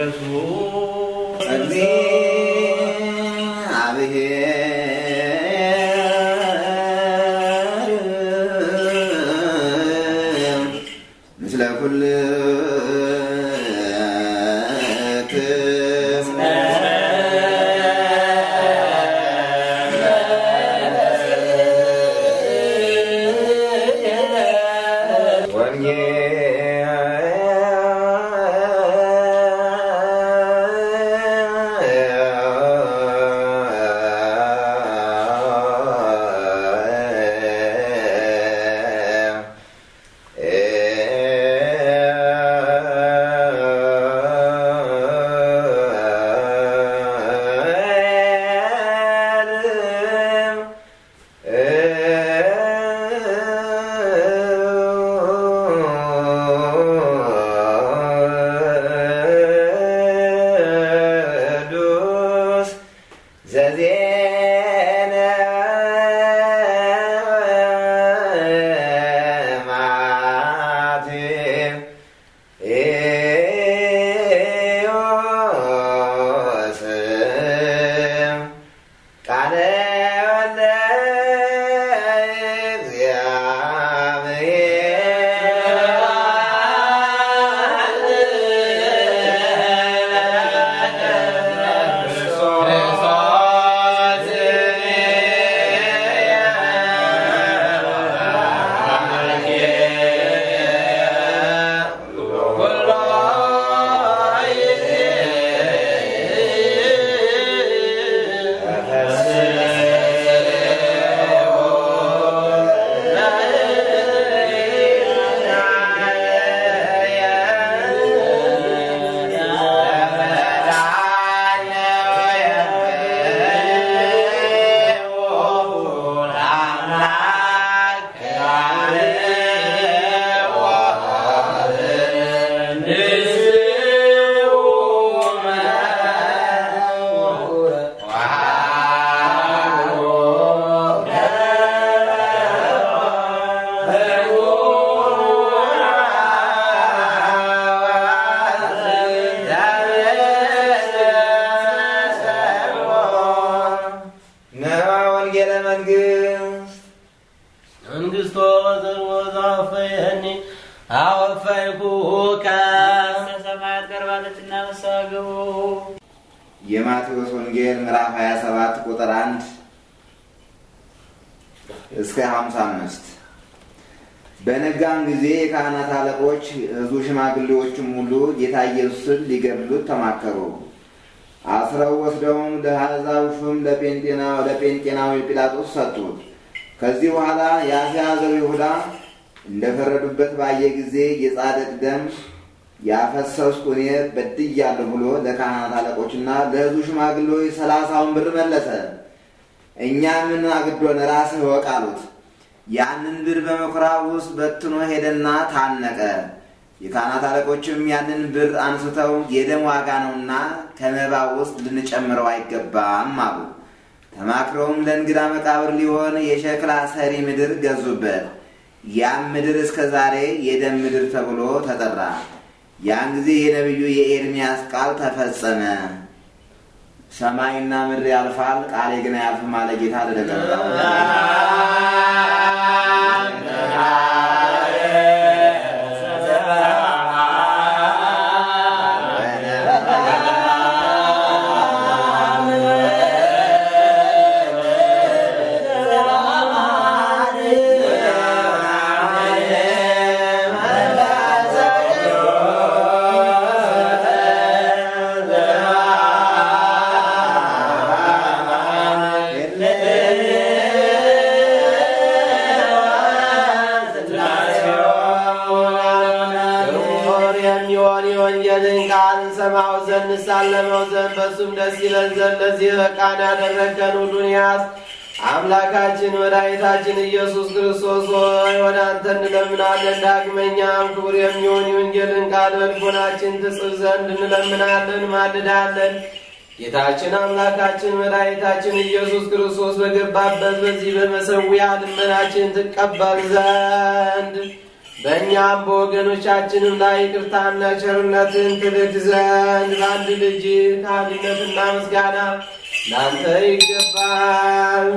ኢየሱስ እግዚአብሔር ምስለ ኩል የማቴዎስ ወንጌል ምዕራፍ ሃያ ሰባት ቁጥር አንድ እስከ ሃምሳ አምስት። በነጋም ጊዜ የካህናት አለቆች ሕዝቡ ሽማግሌዎችም ሁሉ ጌታ ኢየሱስን ሊገድሉት ተማከሩ። አስረው ወስደውም ለአሕዛብ ሹም ለጴንጤናው ለጴንጤናዊ ጲላጦስ ሰጡት። ከዚህ በኋላ ያስያዘው ይሁዳ እንደፈረዱበት ባየ ጊዜ የጻድቅ ደም ያፈሰስኩ እኔ በድያለሁ ብሎ ለካህናት አለቆችና ለሕዝቡ ሽማግሌዎች ሰላሳውን ብር መለሰ። እኛ ምን አግዶን ራስህ እወቅ አሉት። ያንን ብር በምኵራብ ውስጥ በትኖ ሄደና ታነቀ። የካህናት አለቆችም ያንን ብር አንስተው የደም ዋጋ ነውና ከመባው ውስጥ ልንጨምረው አይገባም አሉ። ተማክረውም ለእንግዳ መቃብር ሊሆን የሸክላ ሰሪ ምድር ገዙበት። ያም ምድር እስከ ዛሬ የደም ምድር ተብሎ ተጠራ። ያን ጊዜ የነቢዩ የኤርምያስ ቃል ተፈጸመ። ሰማይና ምድር ያልፋል፣ ቃሌ ግን አያልፍም አለ ጌታ ለደቀ ሳለመው ዘንድ በሱም ደስ ይለን ዘንድ ለዚህ በቃን ያደረገን ሁሉን ያዝ። አምላካችን መድኃኒታችን ኢየሱስ ክርስቶስ ሆይ ወደ አንተ እንለምናለን። ዳግመኛም ክቡር የሚሆን የወንጌልን ቃል በልቦናችን ትጽፍ ዘንድ እንለምናለን ማልዳለን። ጌታችን አምላካችን መድኃኒታችን ኢየሱስ ክርስቶስ በገባበት በዚህ በመሠዊያ ልመናችን ትቀበል ዘንድ በእኛም በወገኖቻችንም ላይ ይቅርታና ቸርነትን ትልክ ዘንድ በአንድ ልጅ ከአንድነትና ምስጋና ላንተ ይገባል።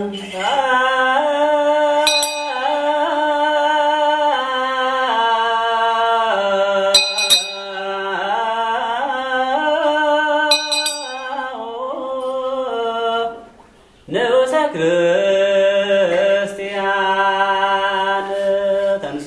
ንዑሰ ክርስቲያን ተንስ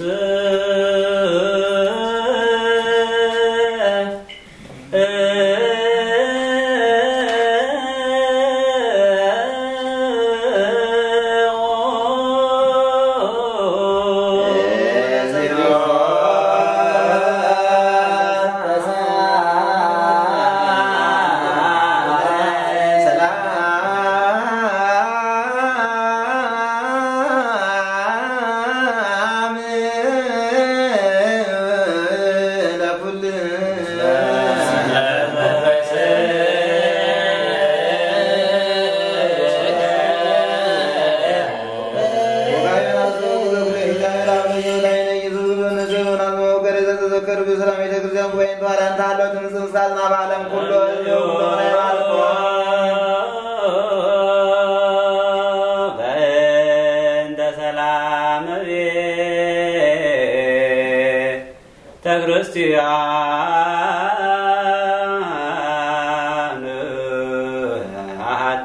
ክርስቲያን አሐቲ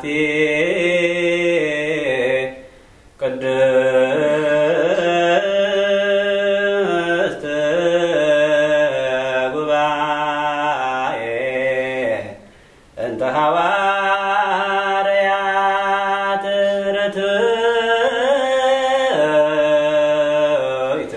ቅድስት ጉባኤ እንተ ሐዋርያት ርትዕት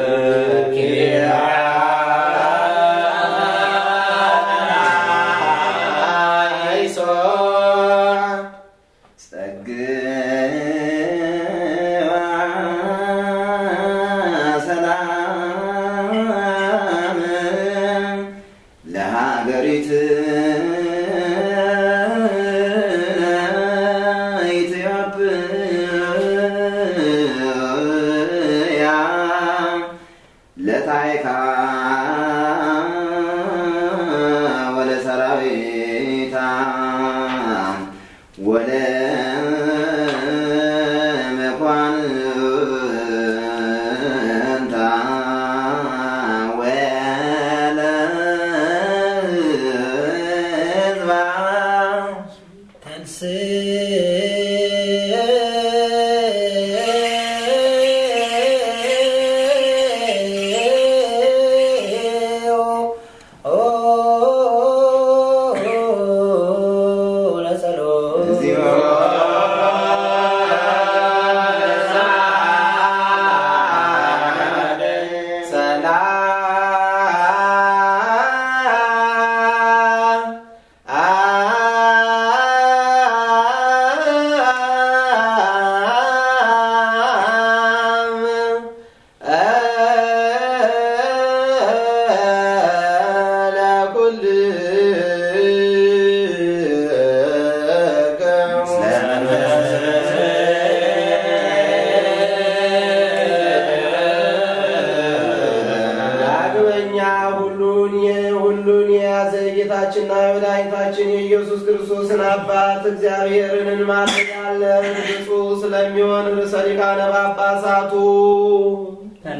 ጌታችንና መድኃኒታችን የኢየሱስ ክርስቶስን አባት እግዚአብሔርን እንማልዳለን። ብፁዕ ስለሚሆን ርዕሰ ሊቃነ ጳጳሳቱ ተንስ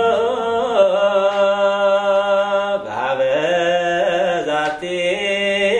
ዛቲ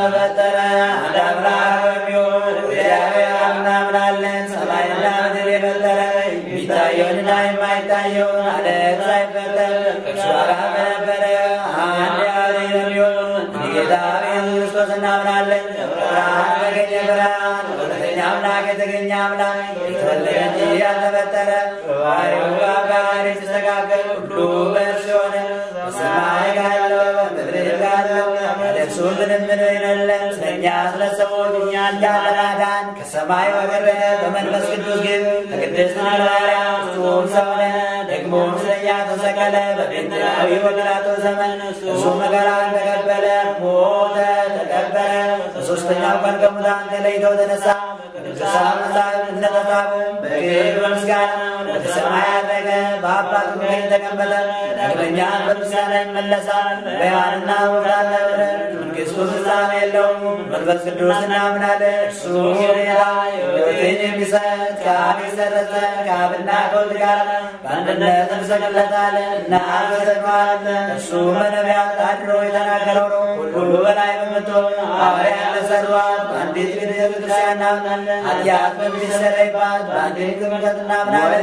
በፈጠረ አንድ አምላክ በሚሆን እግዚአብሔር እናምናለን። ሰማይና ምድር የፈጠረ የሚታየውንና የማይታየውን ዓለም ሳይፈጠር ከእርሱ ጋር በነበረ አንድ ያህል በሚሆን ጌታ ኢየሱስ ክርስቶስ እናምናለን። ብርሃን በገኘ ብርሃን እውነተኛ አምላክ የተገኘ አምላክ የተወለደ እንጂ ያልተፈጠረ ባህሪው ጋር የተስተካከለ ሁሉ በእርሱ የሆነ በሰማይ ካለው በምድር ካለው ለእርሱ ምንም የሌለን ስለኛ ስለ ሰዎች እኛን ለማዳን ከሰማይ ወረደ። በመንፈስ ቅዱስ ግን ከቅድስት ማርያም ፍጹም ሰው ሆነ። ደግሞም ስለኛ ተሰቀለ። በጴንጤናዊ በጲላጦስ ዘመን እርሱ መከራን ተቀበለ፣ ሞተ፣ ተቀበረ። በሦስተኛው ቀን ከሙታን ተለይቶ ተነሳ። ቅዱሳን መጻሕፍት እንደተጻፈ በክብር በምስጋና ወደ ሰማይ አረገ፣ በአባቱ ቀኝ ተቀመጠ። ዳግመኛም በምስጋና ይመለሳል። በሕያዋንና በሙታን ለፍርድ መንግሥቱ ፍጻሜ የለውም። መንፈስ ቅዱስ እናምናለን። እርሱ ጌታ ሕይወትን የሚሰጥ ከአብ የሰረጸ ከአብና ከወልድ ጋር በአንድነት እንሰግድለታለን እናመሰግነዋለን። እርሱ በነቢያት አድሮ የተናገረው ነው። ሁሉ በላይ በምትሆን ሐዋርያት ለሠሯት በአንዲት ቤተ ክርስቲያን እናምናለን። ኃጢአት በሚሰረይባት በአንዲት ጥምቀት እናምናለን።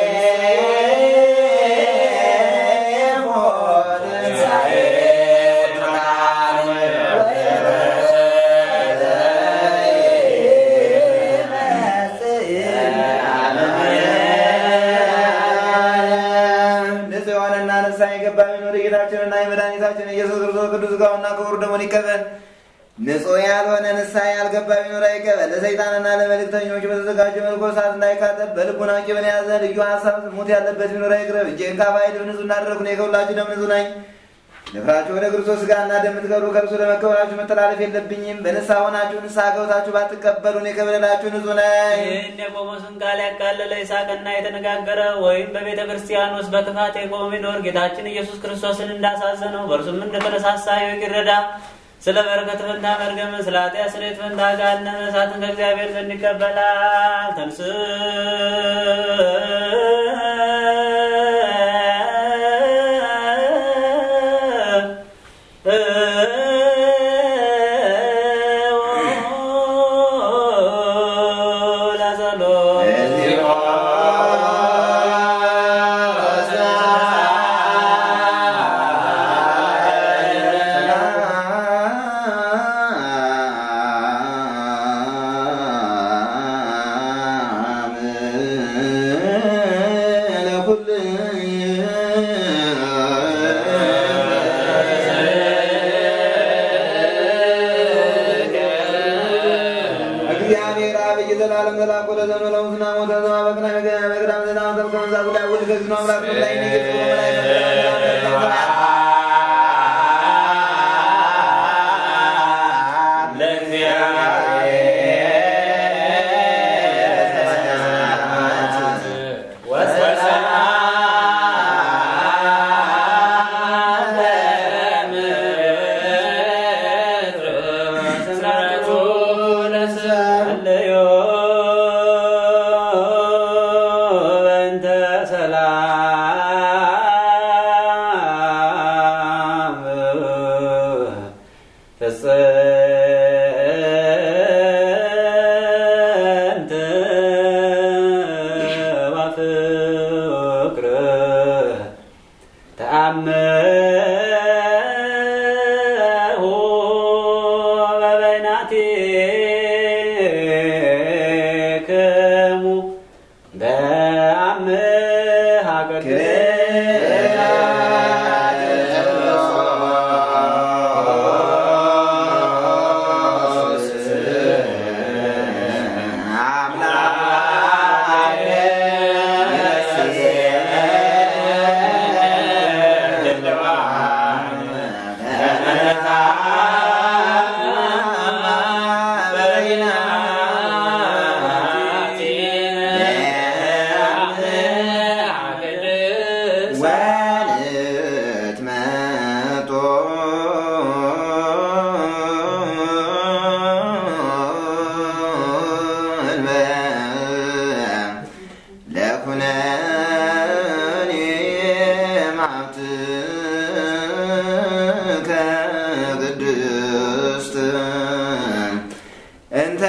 ጌታችንና የመድኃኒታችን ኢየሱስ ክርስቶስ ቅዱስ ሥጋውና ክቡር ደሙን ይቀበል። ንጹሕ ያልሆነ ንስሐ ያልገባ ቢኖር አይቀበል። ለሰይጣንና ለመልእክተኞች በተዘጋጀ መልኩ እሳት እንዳይቃጠል በልቡና ቂምን የያዘ ልዩ ሀሳብ ሙት ያለበት ቢኖር አይቅረብ። እጄን ከአፋዬ ደም ንጹሕ እንዳደረግሁ እኔ ከሁላችሁ ደም ንጹሕ ነኝ። ንፍራችሁ ወደ ክርስቶስ ሥጋና ደም የምትቀብሩ ከእርሱ ለመቀበላችሁ መተላለፍ የለብኝም። በንስሐ ሆናችሁ ንስሐ ገብታችሁ ባትቀበሉ እኔ ከበደላችሁ ንጹሕ ነኝ። ይህን የቆሞስን ቃል ያቃለለ ይሳቅና የተነጋገረ ወይም በቤተ ክርስቲያን ውስጥ በክፋት የቆመ ቢኖር ጌታችን ኢየሱስ ክርስቶስን እንዳሳዘነው በእርሱም እንደተነሳሳ ይረዳ። ስለ በረከት ፈንታ መርገም፣ ስለ ኃጢአት ስርየት ፈንታ ገሃነመ እሳትን ከእግዚአብሔር ዘንድ ይቀበላል። ተንስ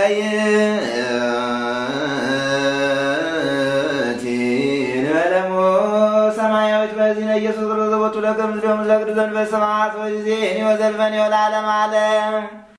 መላእክት ንበለሞ ሰማያዊት በዚነ ኢየሱስ ክርስቶስ ወቱ ለከ ምስሌሆሙ ለቅዱሳን በሰማያት ወጊዜ ወዘልፈን ወለዓለመ ዓለም